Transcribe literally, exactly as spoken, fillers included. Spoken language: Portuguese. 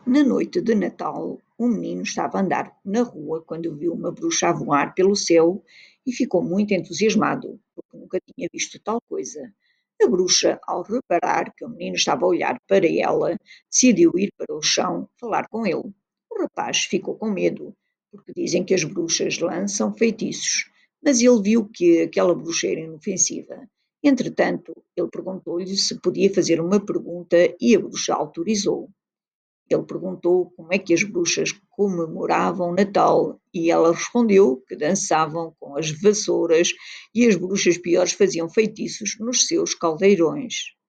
Na noite de Natal, um menino estava a andar na rua quando viu uma bruxa a voar pelo céu e ficou muito entusiasmado, porque nunca tinha visto tal coisa. A bruxa, ao reparar que o menino estava a olhar para ela, decidiu ir para o chão falar com ele. O rapaz ficou com medo, porque dizem que as bruxas lançam feitiços, mas ele viu que aquela bruxa era inofensiva. Entretanto, ele perguntou-lhe se podia fazer uma pergunta e a bruxa autorizou. Ele perguntou como é que as bruxas comemoravam Natal e ela respondeu que dançavam com as vassouras e as bruxas piores faziam feitiços nos seus caldeirões.